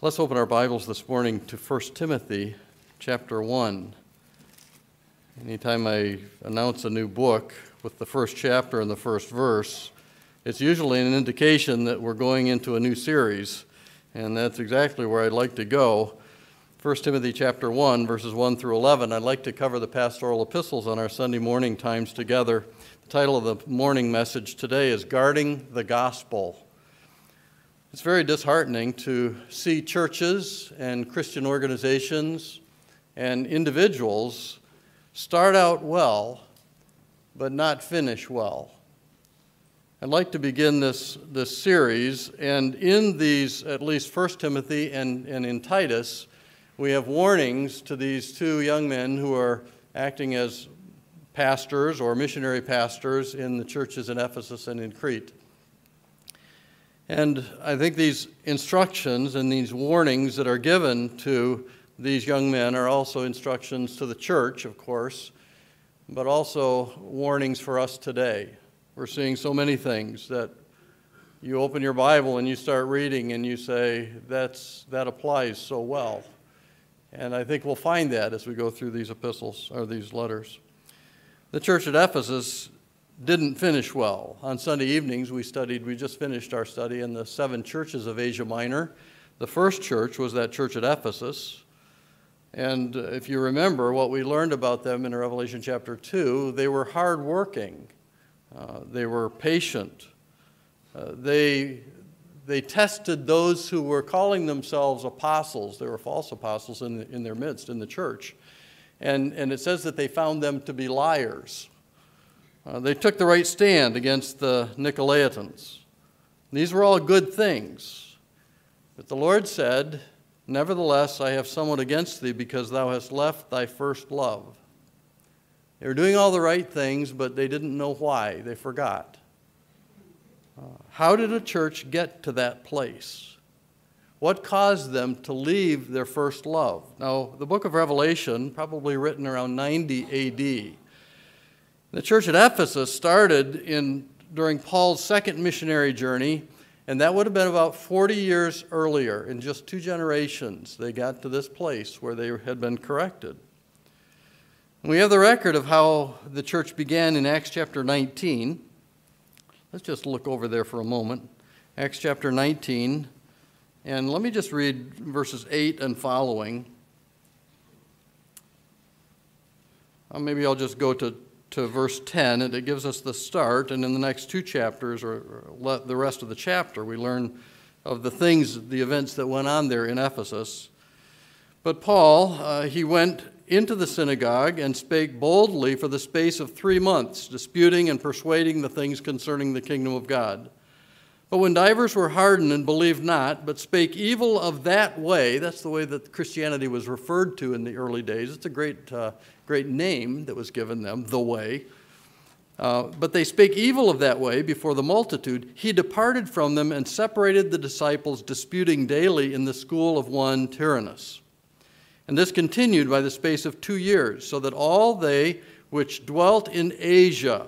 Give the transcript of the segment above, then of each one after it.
Let's open our Bibles this morning to 1 Timothy chapter 1. Anytime I announce a new book with the first chapter and the first verse, it's usually an indication that we're going into a new series, and that's exactly where I'd like to go. 1 Timothy chapter 1, verses 1 through 11. I'd like to cover the pastoral epistles on our Sunday morning times together. The title of the morning message today is Guarding the Gospel. It's very disheartening to see churches and Christian organizations and individuals start out well, but not finish well. I'd like to begin this series, and in these, at least 1 Timothy and in Titus, we have warnings to these two young men who are acting as pastors or missionary pastors in the churches in Ephesus and in Crete. And I think these instructions and these warnings that are given to these young men are also instructions to the church, of course, but also warnings for us today. We're seeing so many things that you open your Bible and you start reading and you say, that applies so well. And I think we'll find that as we go through these epistles or these letters. The church at Ephesus didn't finish well. On Sunday evenings we just finished our study in the 7 churches of Asia Minor. The first church was that church at Ephesus. And if you remember what we learned about them in Revelation chapter 2, they were hardworking. They were patient. They tested those who were calling themselves apostles. There were false apostles in their midst, in the church. And it says that they found them to be liars. They took the right stand against the Nicolaitans. These were all good things. But the Lord said, "Nevertheless, I have somewhat against thee, because thou hast left thy first love." They were doing all the right things, but they didn't know why. They forgot. How did a church get to that place? What caused them to leave their first love? Now, the book of Revelation, probably written around 90 A.D., the church at Ephesus started during Paul's second missionary journey, and that would have been about 40 years earlier. In just 2 generations, they got to this place where they had been corrected. And we have the record of how the church began in Acts chapter 19. Let's just look over there for a moment. Acts chapter 19, and let me just read verses 8 and following. Maybe I'll just go to verse 10, and it gives us the start, and in the next 2 chapters, or the rest of the chapter, we learn of the events that went on there in Ephesus. But Paul, he went into the synagogue and spake boldly for the space of 3 months, disputing and persuading the things concerning the kingdom of God. But when divers were hardened and believed not, but spake evil of that way, that's the way that Christianity was referred to in the early days. It's a great name that was given them, the way. But they spake evil of that way before the multitude. He departed from them and separated the disciples, disputing daily in the school of one Tyrannus. And this continued by the space of 2 years, so that all they which dwelt in Asia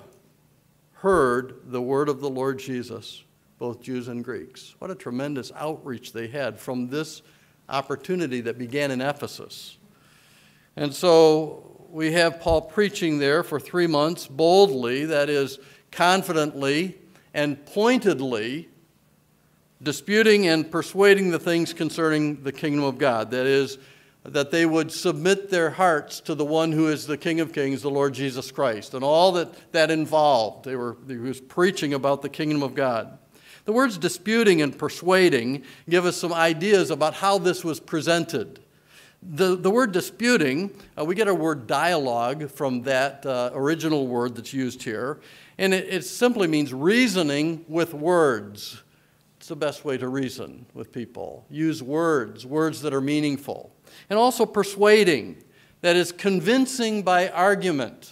heard the word of the Lord Jesus, both Jews and Greeks. What a tremendous outreach they had from this opportunity that began in Ephesus. And so we have Paul preaching there for 3 months boldly, that is, confidently and pointedly, disputing and persuading the things concerning the kingdom of God. That is, that they would submit their hearts to the one who is the King of Kings, the Lord Jesus Christ, and all that involved. He was preaching about the kingdom of God. The words disputing and persuading give us some ideas about how this was presented. The word disputing, we get our word dialogue from that original word that's used here, and it simply means reasoning with words. It's the best way to reason with people. Use words that are meaningful. And also persuading, that is convincing by argument.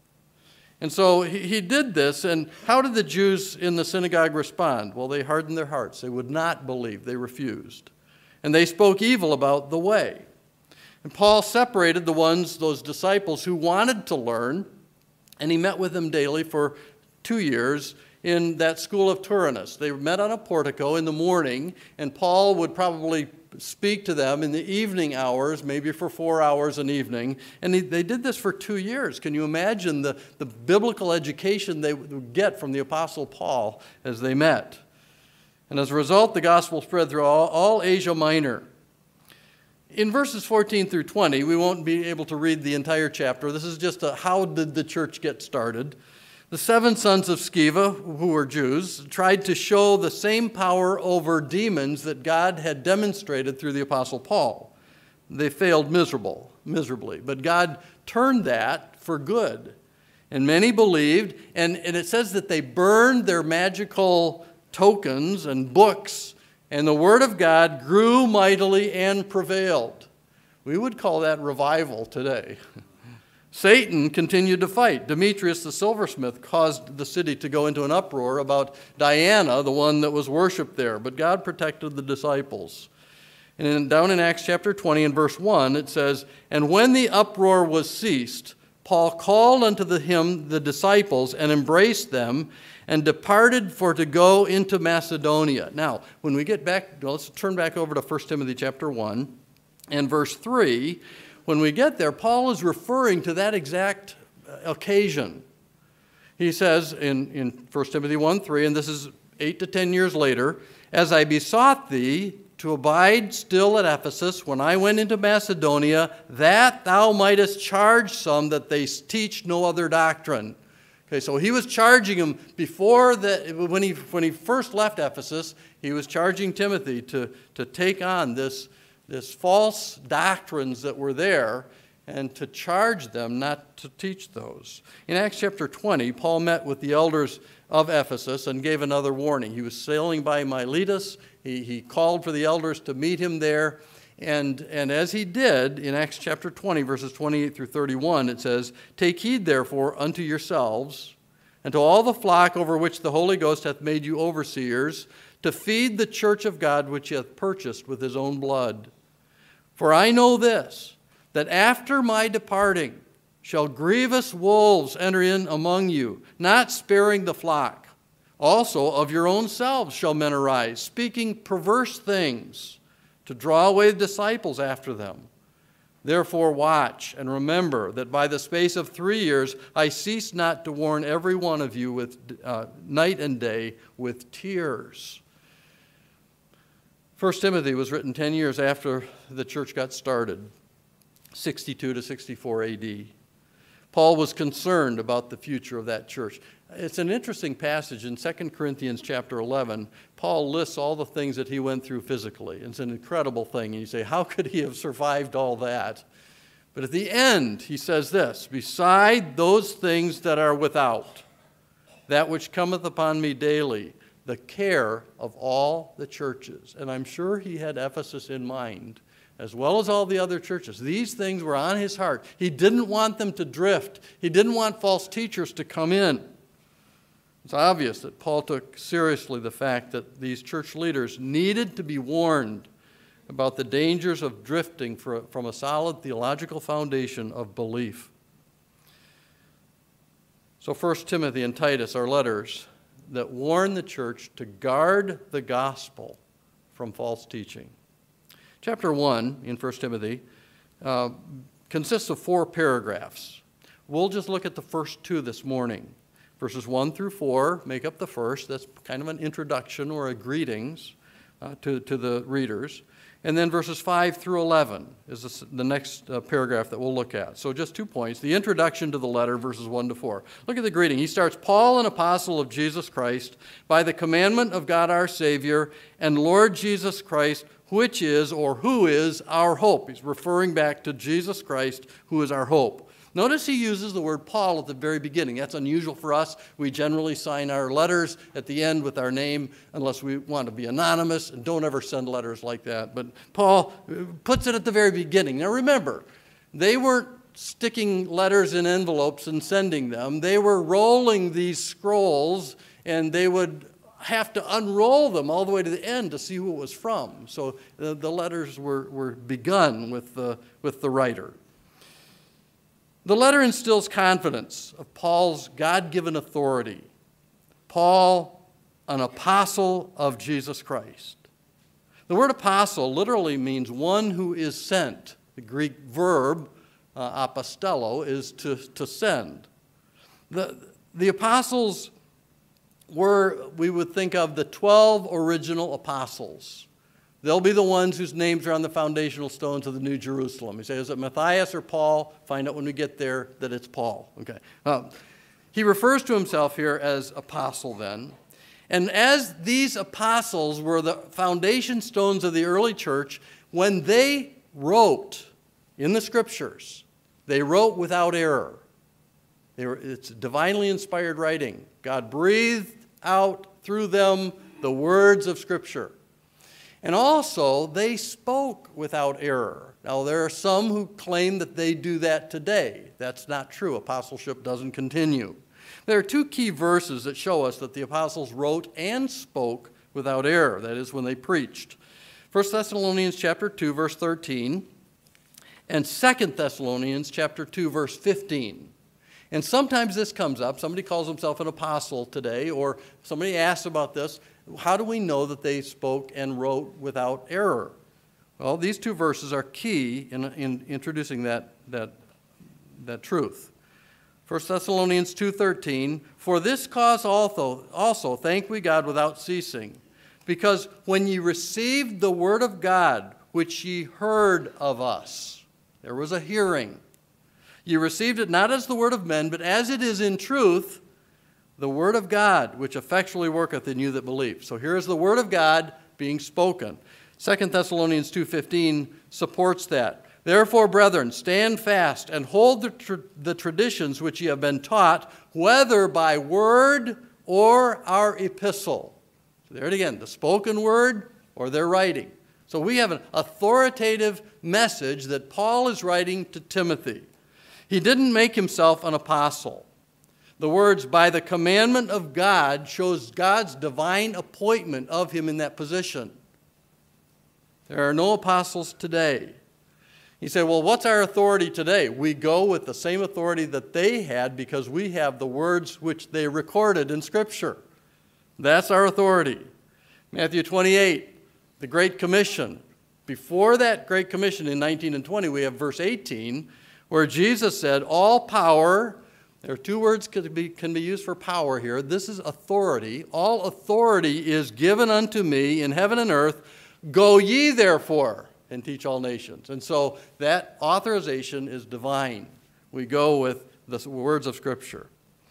And so he did this, and how did the Jews in the synagogue respond? Well, they hardened their hearts. They would not believe. They refused. And they spoke evil about the way. And Paul separated those disciples who wanted to learn, and he met with them daily for 2 years in that school of Tyrannus. They met on a portico in the morning, and Paul would probably speak to them in the evening hours, maybe for 4 hours an evening. And they did this for 2 years. Can you imagine the biblical education they would get from the Apostle Paul as they met? And as a result, the gospel spread through all Asia Minor. In verses 14 through 20, we won't be able to read the entire chapter. This is just how did the church get started. The 7 sons of Sceva, who were Jews, tried to show the same power over demons that God had demonstrated through the Apostle Paul. They failed miserably, but God turned that for good. And many believed, and it says that they burned their magical tokens and books, and the word of God grew mightily and prevailed. We would call that revival today. Satan continued to fight. Demetrius the silversmith caused the city to go into an uproar about Diana, the one that was worshipped there, but God protected the disciples. And down in Acts chapter 20 and verse 1, it says, "And when the uproar was ceased, Paul called unto him the disciples and embraced them and departed for to go into Macedonia." Now, when we get back, let's turn back over to 1 Timothy chapter 1 and verse 3. When we get there, Paul is referring to that exact occasion. He says in 1 Timothy 1:3, and this is 8 to 10 years later, "As I besought thee to abide still at Ephesus when I went into Macedonia, that thou mightest charge some that they teach no other doctrine." Okay, so he was charging him before when he first left Ephesus, he was charging Timothy to take on this false doctrines that were there and to charge them not to teach those. In Acts chapter 20, Paul met with the elders of Ephesus and gave another warning. He was sailing by Miletus. He called for the elders to meet him there. And as he did, in Acts chapter 20, verses 28 through 31, it says, "Take heed, therefore, unto yourselves, and to all the flock over which the Holy Ghost hath made you overseers, to feed the church of God which he hath purchased with his own blood. For I know this, that after my departing shall grievous wolves enter in among you, not sparing the flock. Also of your own selves shall men arise, speaking perverse things, to draw away the disciples after them. Therefore watch and remember that by the space of 3 years I cease not to warn every one of you with night and day with tears." 1 Timothy was written 10 years after the church got started, 62 to 64 AD. Paul was concerned about the future of that church. It's an interesting passage in 2 Corinthians chapter 11. Paul lists all the things that he went through physically. It's an incredible thing. And you say, how could he have survived all that? But at the end, he says this, "Beside those things that are without, that which cometh upon me daily, the care of all the churches." And I'm sure he had Ephesus in mind, as well as all the other churches. These things were on his heart. He didn't want them to drift. He didn't want false teachers to come in. It's obvious that Paul took seriously the fact that these church leaders needed to be warned about the dangers of drifting from a solid theological foundation of belief. So 1 Timothy and Titus are letters that warn the church to guard the gospel from false teaching. Chapter 1 in 1 Timothy consists of 4 paragraphs. We'll just look at the first 2 this morning. Verses 1 through 4 make up the first. That's kind of an introduction or a greetings to the readers. And then verses 5 through 11 is the next paragraph that we'll look at. So just 2 points. The introduction to the letter, verses 1 to 4. Look at the greeting. He starts, "Paul, an apostle of Jesus Christ, by the commandment of God our Savior, and Lord Jesus Christ, which is, or who is, our hope." He's referring back to Jesus Christ, who is our hope. Notice he uses the word Paul at the very beginning. That's unusual for us. We generally sign our letters at the end with our name unless we want to be anonymous, and don't ever send letters like that. But Paul puts it at the very beginning. Now remember, they weren't sticking letters in envelopes and sending them. They were rolling these scrolls, and they would have to unroll them all the way to the end to see who it was from. So the letters were begun with the writer. The letter instills confidence of Paul's God-given authority. Paul, an apostle of Jesus Christ. The word apostle literally means one who is sent. The Greek verb, apostello, is to send. The apostles were, we would think of the 12 original apostles. They'll be the ones whose names are on the foundational stones of the New Jerusalem. You say, is it Matthias or Paul? Find out when we get there that it's Paul. Okay. He refers to himself here as apostle then. And as these apostles were the foundation stones of the early church, when they wrote in the scriptures, they wrote without error. It's divinely inspired writing. God breathed out through them the words of Scripture. And also, they spoke without error. Now, there are some who claim that they do that today. That's not true. Apostleship doesn't continue. There are two key verses that show us that the apostles wrote and spoke without error. That is, when they preached. 1 Thessalonians chapter 2, verse 13, and 2 Thessalonians chapter 2, verse 15. And sometimes this comes up. Somebody calls himself an apostle today, or somebody asks about this. How do we know that they spoke and wrote without error? Well, these two verses are key in introducing that truth. 1 Thessalonians 2:13, for this cause also thank we God without ceasing, because when ye received the word of God, which ye heard of us, there was a hearing. Ye received it not as the word of men, but as it is in truth, the word of God, which effectually worketh in you that believe. So here is the word of God being spoken. 2 Thessalonians 2:15 supports that. Therefore, brethren, stand fast and hold the traditions which ye have been taught, whether by word or our epistle. So there it again, the spoken word or their writing. So we have an authoritative message that Paul is writing to Timothy. He didn't make himself an apostle. The words, by the commandment of God, shows God's divine appointment of him in that position. There are no apostles today. He said, well, what's our authority today? We go with the same authority that they had because we have the words which they recorded in Scripture. That's our authority. Matthew 28, the Great Commission. Before that Great Commission in 19 and 20, we have verse 18, where Jesus said, all power, there are two words can be used for power here. This is authority. All authority is given unto me in heaven and earth. Go ye therefore and teach all nations. And so that authorization is divine. We go with the words of Scripture.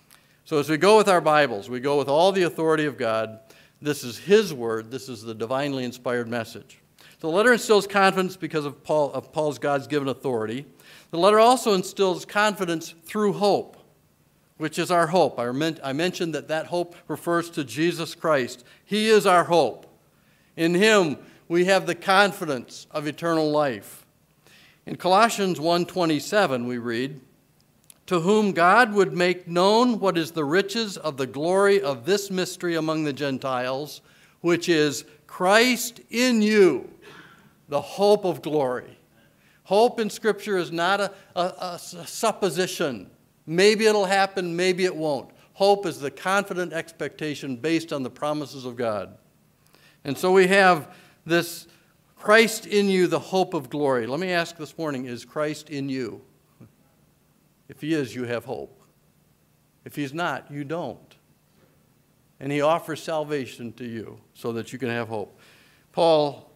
So as we go with our Bibles, we go with all the authority of God. This is His word. This is the divinely inspired message. The letter instills confidence because of Paul's God's given authority. The letter also instills confidence through hope, which is our hope. I mentioned that hope refers to Jesus Christ. He is our hope. In Him, we have the confidence of eternal life. In Colossians 1:27, we read, to whom God would make known what is the riches of the glory of this mystery among the Gentiles, which is Christ in you, the hope of glory. Hope in Scripture is not a supposition. Maybe it'll happen, maybe it won't. Hope is the confident expectation based on the promises of God. And so we have this Christ in you, the hope of glory. Let me ask this morning, is Christ in you? If He is, you have hope. If He's not, you don't. And He offers salvation to you so that you can have hope. Paul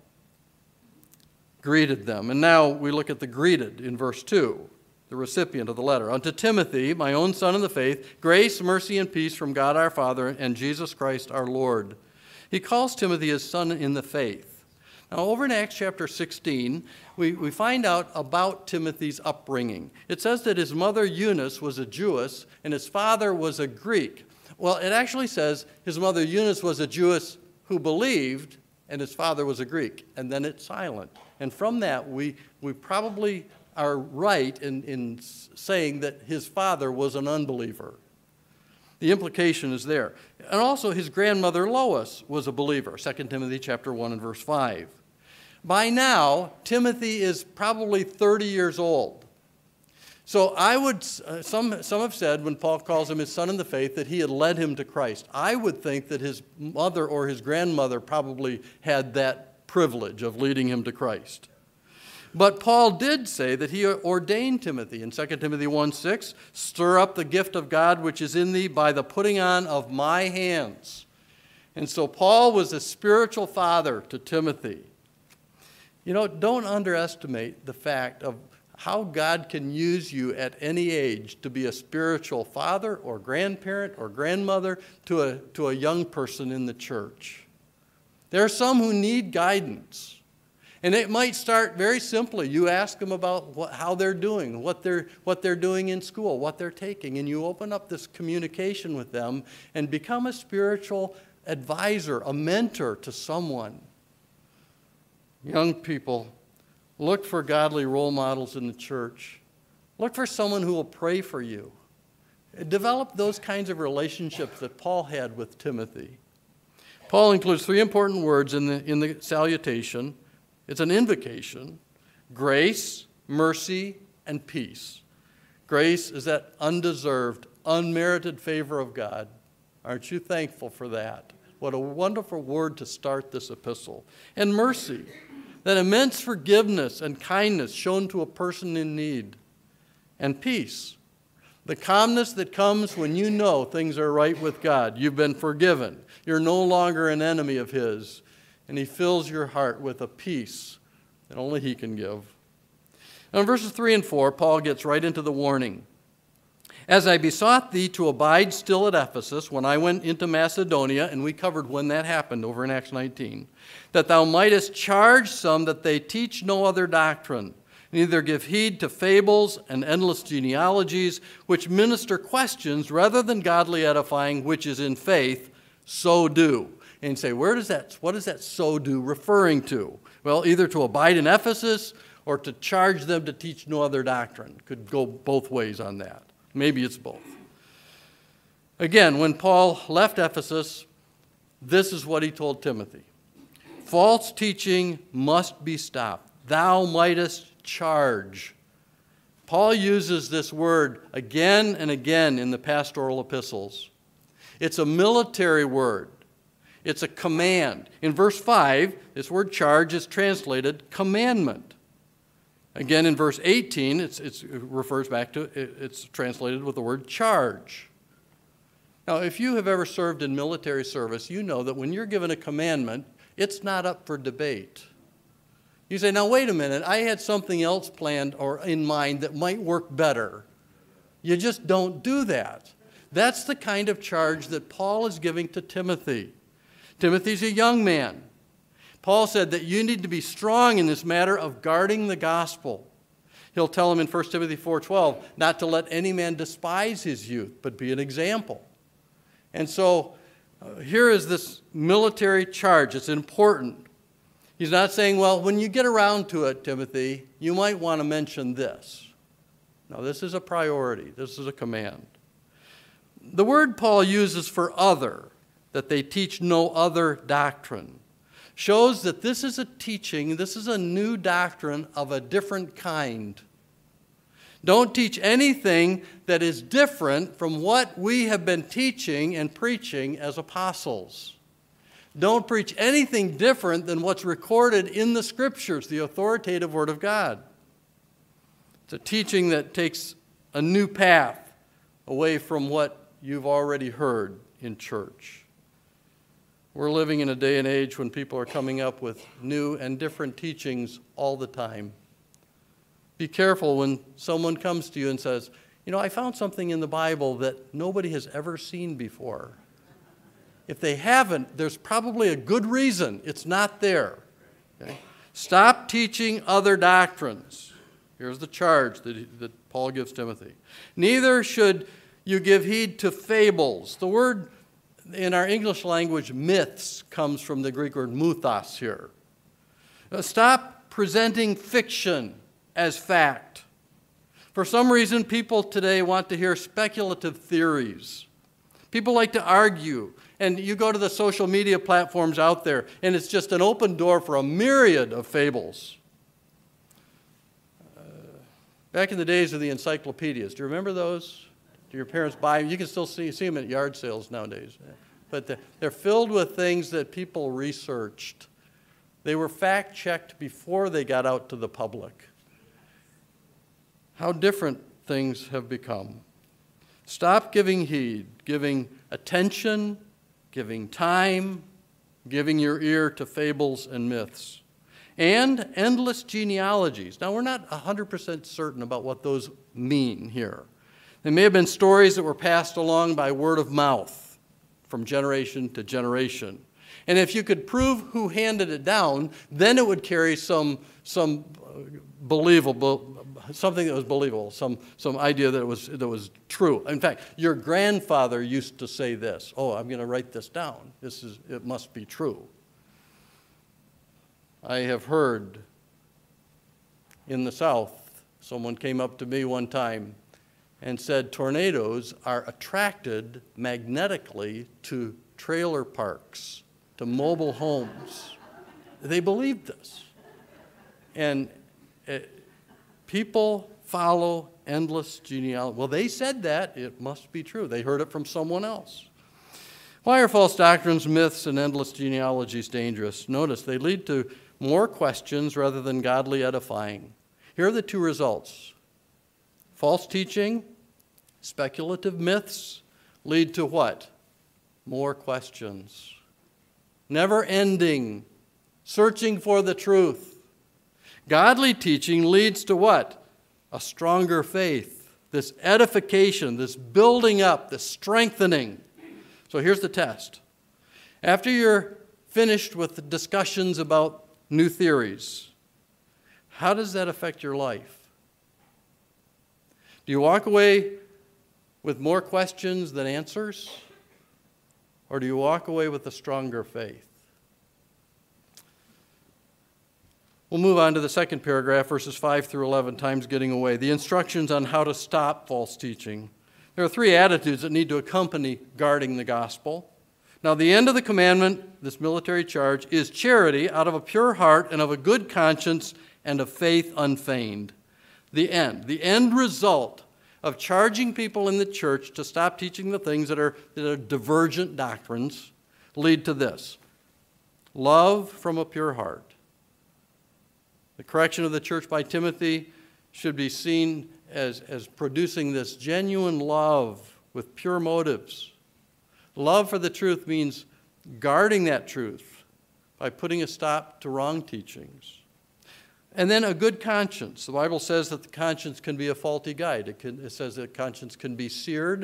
greeted them. And now we look at the greeted in verse 2, the recipient of the letter. Unto Timothy, my own son in the faith, grace, mercy, and peace from God our Father and Jesus Christ our Lord. He calls Timothy his son in the faith. Now, over in Acts chapter 16, we find out about Timothy's upbringing. It says that his mother Eunice was a Jewess and his father was a Greek. Well, it actually says his mother Eunice was a Jewess who believed and his father was a Greek. And then it's silent. And from that, we probably are right in saying that his father was an unbeliever. The implication is there. And also his grandmother Lois was a believer, 2 Timothy chapter 1 and verse 5. By now, Timothy is probably 30 years old. So some have said when Paul calls him his son in the faith that he had led him to Christ. I would think that his mother or his grandmother probably had that privilege of leading him to Christ. But Paul did say that he ordained Timothy in 2 Timothy 1:6, stir up the gift of God which is in thee by the putting on of my hands. And so Paul was a spiritual father to Timothy. You know, don't underestimate the fact of how God can use you at any age to be a spiritual father or grandparent or grandmother to a young person in the church. There are some who need guidance. And it might start very simply. You ask them about how they're doing, what they're doing in school, what they're taking, and you open up this communication with them and become a spiritual advisor, a mentor to someone. Young people, look for godly role models in the church. Look for someone who will pray for you. Develop those kinds of relationships that Paul had with Timothy. Paul includes 3 important words in the salutation. It's an invocation: grace, mercy, and peace. Grace is that undeserved, unmerited favor of God. Aren't you thankful for that? What a wonderful word to start this epistle. And mercy, that immense forgiveness and kindness shown to a person in need. And peace, the calmness that comes when you know things are right with God. You've been forgiven. You're no longer an enemy of His. And He fills your heart with a peace that only He can give. Now in verses 3 and 4, Paul gets right into the warning. As I besought thee to abide still at Ephesus when I went into Macedonia, and we covered when that happened over in Acts 19, that thou mightest charge some that they teach no other doctrine, neither give heed to fables and endless genealogies, which minister questions rather than godly edifying, which is in faith, so do. And you say, what is that so do referring to? Well, either to abide in Ephesus or to charge them to teach no other doctrine. Could go both ways on that. Maybe it's both. Again, when Paul left Ephesus, this is what he told Timothy. False teaching must be stopped. Thou mightest charge. Paul uses this word again and again in the pastoral epistles. It's a military word. It's a command. In verse 5, this word charge is translated commandment. Again, in verse 18, it refers back to, it's translated with the word charge. Now, if you have ever served in military service, you know that when you're given a commandment, it's not up for debate. You say, now wait a minute, I had something else planned or in mind that might work better. You just don't do that. That's the kind of charge that Paul is giving to Timothy. Timothy's a young man. Paul said that you need to be strong in this matter of guarding the gospel. He'll tell him in 1 Timothy 4:12 not to let any man despise his youth, but be an example. And so here is this military charge. It's important. He's not saying, well, when you get around to it, Timothy, you might want to mention this. No, this is a priority. This is a command. The word Paul uses for other, that they teach no other doctrine, shows that this is a teaching, this is a new doctrine of a different kind. Don't teach anything that is different from what we have been teaching and preaching as apostles. Don't preach anything different than what's recorded in the Scriptures, the authoritative Word of God. It's a teaching that takes a new path away from what you've already heard in church. We're living in a day and age when people are coming up with new and different teachings all the time. Be careful when someone comes to you and says, you know, I found something in the Bible that nobody has ever seen before. If they haven't, there's probably a good reason it's not there. Okay? Stop teaching other doctrines. Here's the charge that Paul gives Timothy. Neither should you give heed to fables. The word in our English language, myths, comes from the Greek word muthos here. Stop presenting fiction as fact. For some reason, people today want to hear speculative theories. People like to argue. And you go to the social media platforms out there, and it's just an open door for a myriad of fables. Back in the days of the encyclopedias, do you remember those? Do your parents buy them? You can still see them at yard sales nowadays. But they're filled with things that people researched. They were fact-checked before they got out to the public. How different things have become. Stop giving heed, giving attention, giving time, giving your ear to fables and myths, and endless genealogies. Now, we're not 100% certain about what those mean here. They may have been stories that were passed along by word of mouth from generation to generation. And if you could prove who handed it down, then it would carry some believable, something that was believable, some idea that was true. In fact, your grandfather used to say this. Oh, I'm going to write this down. It must be true. I have heard in the South, someone came up to me one time and said tornadoes are attracted magnetically to trailer parks, to mobile homes. They believed this. And people follow endless genealogy. Well, they said that. It must be true. They heard it from someone else. Why are false doctrines, myths, and endless genealogies dangerous? Notice, they lead to more questions rather than godly edifying. Here are the two results. False teaching, speculative myths lead to what? More questions. Never ending, searching for the truth. Godly teaching leads to what? A stronger faith, this edification, this building up, this strengthening. So here's the test. After you're finished with the discussions about new theories, how does that affect your life? Do you walk away with more questions than answers? Or do you walk away with a stronger faith? We'll move on to the second paragraph, verses 5 through 11, time's getting away. The instructions on how to stop false teaching. There are three attitudes that need to accompany guarding the gospel. Now, the end of the commandment, this military charge, is charity out of a pure heart and of a good conscience and of faith unfeigned. The end result of charging people in the church to stop teaching the things that are divergent doctrines lead to this: love from a pure heart. The correction of the church by Timothy should be seen as producing this genuine love with pure motives. Love for the truth means guarding that truth by putting a stop to wrong teachings. And then a good conscience. The Bible says that the conscience can be a faulty guide. It says that conscience can be seared.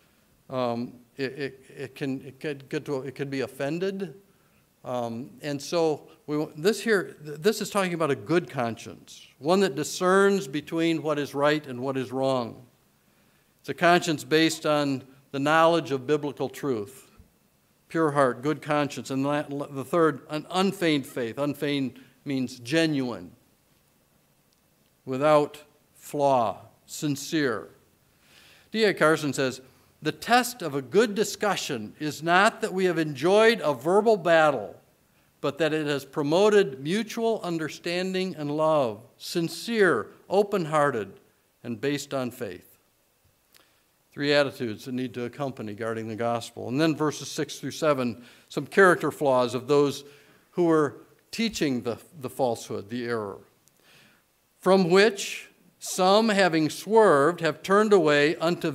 It can be offended. And so this is talking about a good conscience, one that discerns between what is right and what is wrong. It's a conscience based on the knowledge of biblical truth, pure heart, good conscience. And the third, an unfeigned faith. Unfeigned means genuine, without flaw, sincere. D.A. Carson says, the test of a good discussion is not that we have enjoyed a verbal battle, but that it has promoted mutual understanding and love, sincere, open-hearted, and based on faith. Three attitudes that need to accompany guarding the gospel. And then verses 6 through 7, some character flaws of those who were teaching the falsehood, the error. From which some, having swerved, have turned aside unto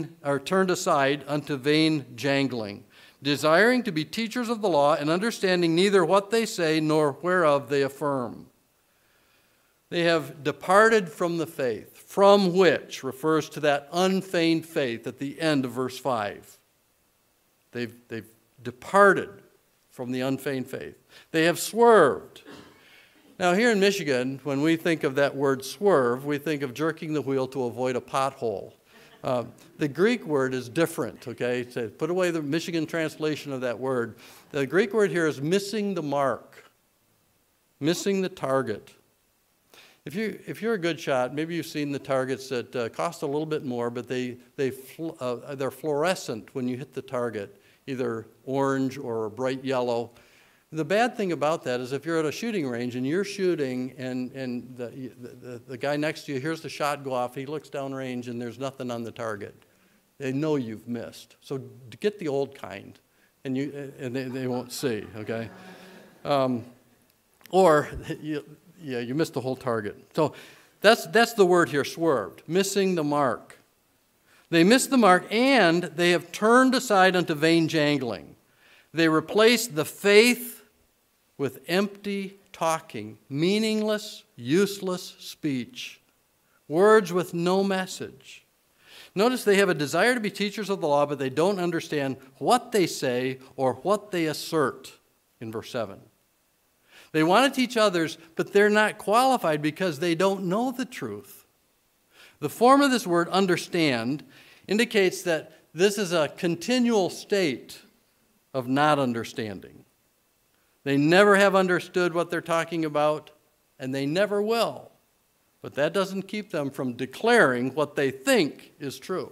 vain jangling, desiring to be teachers of the law and understanding neither what they say nor whereof they affirm. They have departed from the faith, from which refers to that unfeigned faith at the end of verse 5. They've departed from the unfeigned faith. They have swerved. Now, here in Michigan, when we think of that word swerve, we think of jerking the wheel to avoid a pothole. The Greek word is different, okay? So put away the Michigan translation of that word. The Greek word here is missing the mark, missing the target. If you're a good shot, maybe you've seen the targets that cost a little bit more, but they're fluorescent when you hit the target, either orange or bright yellow. The bad thing about that is if you're at a shooting range and you're shooting and the guy next to you hears the shot go off, he looks downrange and there's nothing on the target. They know you've missed. So get the old kind, and they won't see, okay? Or, you missed the whole target. So that's the word here, swerved, missing the mark. They missed the mark, and they have turned aside unto vain jangling. They replaced the faith with empty talking, meaningless, useless speech, words with no message. Notice they have a desire to be teachers of the law, but they don't understand what they say or what they assert in verse 7. They want to teach others, but they're not qualified because they don't know the truth. The form of this word, understand, indicates that this is a continual state of not understanding. They never have understood what they're talking about, and they never will. But that doesn't keep them from declaring what they think is true.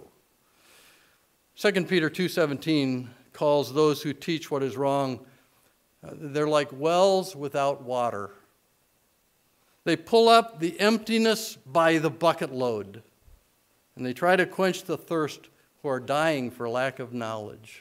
2 Peter 2:17 calls those who teach what is wrong, they're like wells without water. They pull up the emptiness by the bucket load, and they try to quench the thirst who are dying for lack of knowledge.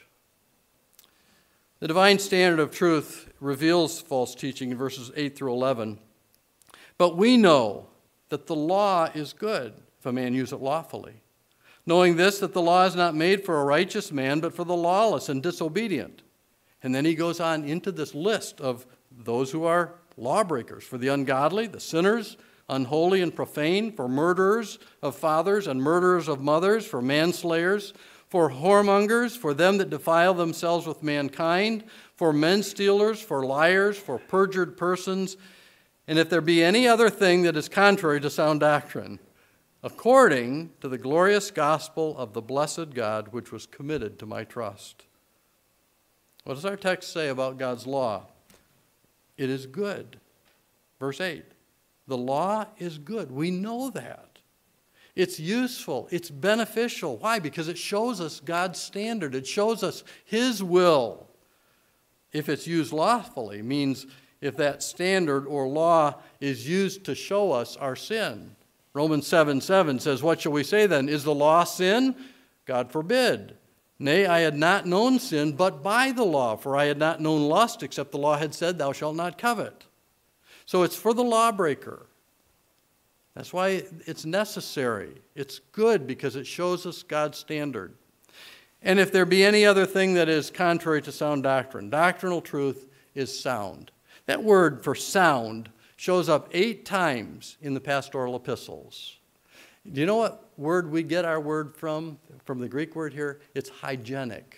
The divine standard of truth reveals false teaching in verses 8 through 11. But we know that the law is good if a man use it lawfully, knowing this, that the law is not made for a righteous man, but for the lawless and disobedient. And then he goes on into this list of those who are lawbreakers, for the ungodly, the sinners, unholy and profane, for murderers of fathers and murderers of mothers, for manslayers, for whoremongers, for them that defile themselves with mankind, for men stealers, for liars, for perjured persons, and if there be any other thing that is contrary to sound doctrine, according to the glorious gospel of the blessed God, which was committed to my trust. What does our text say about God's law? It is good. Verse 8, the law is good. We know that. It's useful. It's beneficial. Why? Because it shows us God's standard. It shows us His will. If it's used lawfully, means if that standard or law is used to show us our sin. Romans 7:7 says, what shall we say then? Is the law sin? God forbid. Nay, I had not known sin but by the law, for I had not known lust except the law had said, thou shalt not covet. So it's for the lawbreaker. That's why it's necessary. It's good because it shows us God's standard. And if there be any other thing that is contrary to sound doctrine, doctrinal truth is sound. That word for sound shows up 8 times in the pastoral epistles. Do you know what word we get our word from the Greek word here? It's hygienic.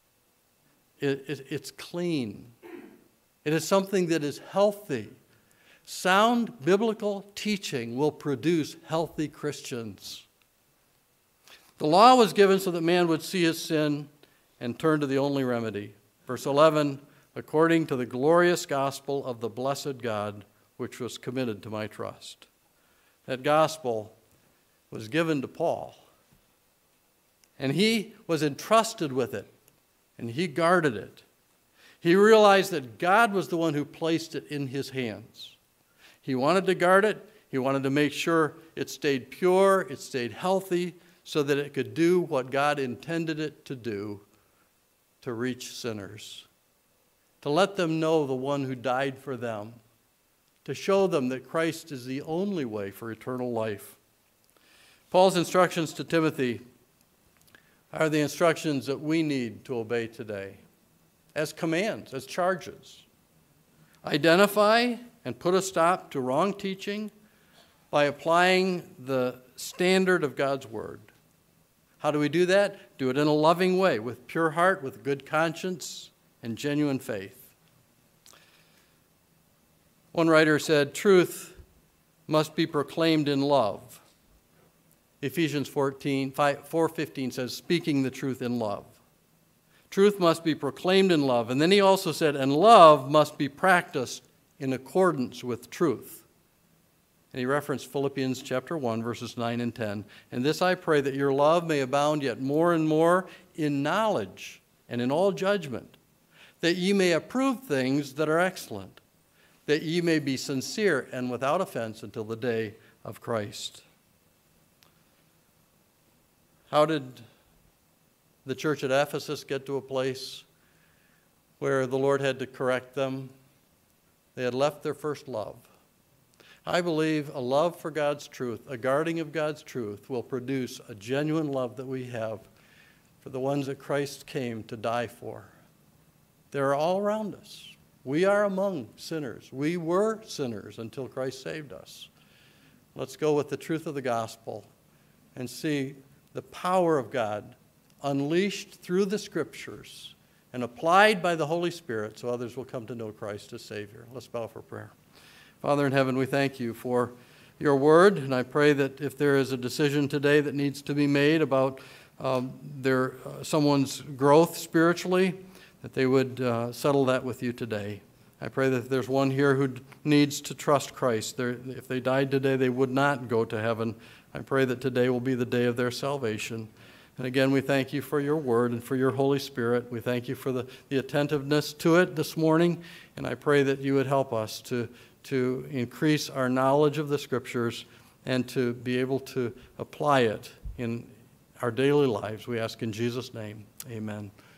It's clean. It is something that is healthy. Sound biblical teaching will produce healthy Christians. The law was given so that man would see his sin and turn to the only remedy. Verse 11, according to the glorious gospel of the blessed God, which was committed to my trust. That gospel was given to Paul, and he was entrusted with it, and he guarded it. He realized that God was the one who placed it in his hands. He wanted to guard it. He wanted to make sure it stayed pure, it stayed healthy, so that it could do what God intended it to do, to reach sinners, to let them know the one who died for them, to show them that Christ is the only way for eternal life. Paul's instructions to Timothy are the instructions that we need to obey today as commands, as charges. Identify and put a stop to wrong teaching by applying the standard of God's word. How do we do that? Do it in a loving way, with pure heart, with good conscience, and genuine faith. One writer said, truth must be proclaimed in love. Ephesians 4:15 says, speaking the truth in love. Truth must be proclaimed in love. And then he also said, and love must be practiced in accordance with truth. And he referenced Philippians chapter 1, verses 9 and 10. And this I pray, that your love may abound yet more and more in knowledge and in all judgment, that ye may approve things that are excellent, that ye may be sincere and without offense until the day of Christ. How did the church at Ephesus get to a place where the Lord had to correct them? They had left their first love. I believe a love for God's truth, a guarding of God's truth, will produce a genuine love that we have for the ones that Christ came to die for. They're all around us. We are among sinners. We were sinners until Christ saved us. Let's go with the truth of the gospel and see the power of God unleashed through the Scriptures and applied by the Holy Spirit so others will come to know Christ as Savior. Let's bow for prayer. Father in heaven, we thank you for your word, and I pray that if there is a decision today that needs to be made about someone's growth spiritually, that they would settle that with you today. I pray that if there's one here who needs to trust Christ, if they died today, they would not go to heaven. I pray that today will be the day of their salvation. And again, we thank you for your word and for your Holy Spirit. We thank you for the attentiveness to it this morning, and I pray that you would help us to increase our knowledge of the Scriptures and to be able to apply it in our daily lives. We ask in Jesus' name, amen.